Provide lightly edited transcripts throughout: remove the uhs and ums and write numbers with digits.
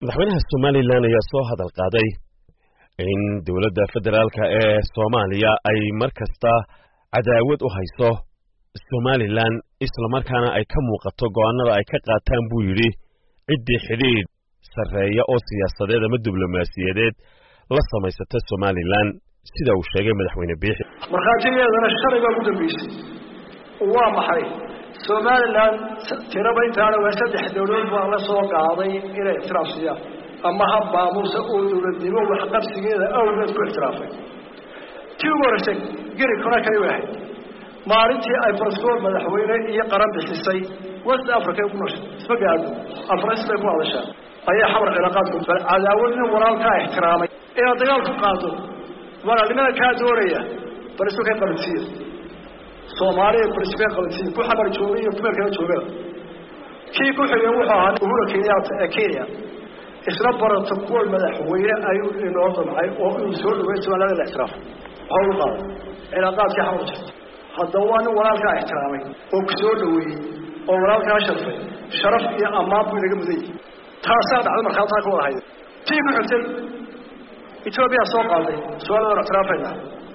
madaxweynaha Somaliland ayaa soo hadal qaaday in dawladda federaalka ee Soomaaliya ay markasta cadaawad u hayso Somaliland isla markaana ay ka muuqato go'aanada ay ka qaataan buu yiri cidii xiriir sareeya oo siyaasadeed ama diblomaasiyadeed la samaysata Somaliland sida uu sheegay madaxweyne Biixi marxaatiyeedana sharciga ugu dambeysay waa maxay Somaliland tiraba intaana waa saddex dawladood baa la soo qaaday inay ixtiraafiyaan ama habba muuse oo dawladnimo wax qabsigeeda awgeed ku ixtiraafay tii ugu horeysay gari kale kale wahay maalintii ay barskood madaxweyne iyo qaran bixisay West Africa ku nooshay isbagaad Afrika ku hadashaa ayaa xawr cilaaqaadku cadaawadna walaalka ixtiraamay ee dagaal ku qaado walaalnimada ka dooraya barskood qabansiyo Soomaaliya barskood qabansiyo ku xabar joogay iyo kumeer kala joogay kii ku xigay wuxuu ahaa Uhuru Kenyatta ee Kenya isla barato kuwa madaxweyne ayuu inoo damcay oo uu soo dhaweeyay Somaliland la ixtiraaf hawl qaad cilaaqaadka xawr hadda waa nin walaalka ixtiraamay oo ku soo dhaweeyay oo walaalka sharfay sharaf iyo ammaan buu inaga muday taasoo dhacday markaa ka wadahay tii ku xigtay Ethiopia soo qaaday Soomaaliland ixtiraafayna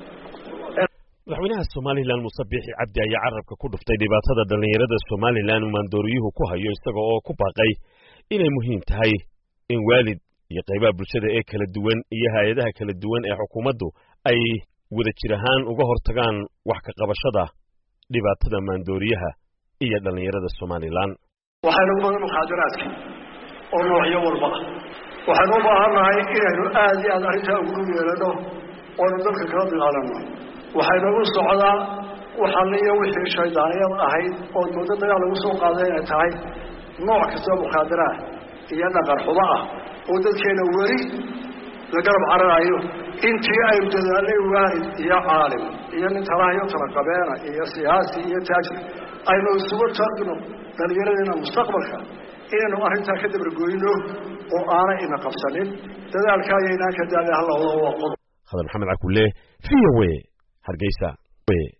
madaxweynaha Somaliland Muuse Biixi Cabdi ayaa carabka ku dhuftay dhibaatada dhalinyarada Somaliland maandooriyuhu ku hayo isaga oo ku baaqay inay muhiim tahay in waalid iyo qaybaha bulshada ee kala duwan iyo hay'adaha kala duwan ee xukuumaddu ay wada jirahaan uga hortagaan wax ka qabashada dhibaatada maandooriyaha iyo dhalinyarada Somaliland waxaan ugu badan muxaadaraadka oo noocyo walba waxaan u baahanahay inaynu aad iyo aad arrinta ugu yeelano oo dadka kala dagaalano waxaynu u socdaa waxaaniyo wixii shaydaaniyad ahayd oo dowladda dagaal lagu soo qaaday ay tahay nooc kasta muxaadaraad iyo dhaqan xumo ah oo dadkeena wari la garab cararayo intii ay dadaalay waalid iyo caalim iyo nin talaayo talaqabeena iyo siyaasi iyo taajir aynu isugu taagno dhalinyarada mustaqbalka inaynu arrintaa ka dabargooyno oo aanay ina qabsanin dadaalka ayayna ka daalay hal oo waqo Maxamed Cakulle VOA Hargeysa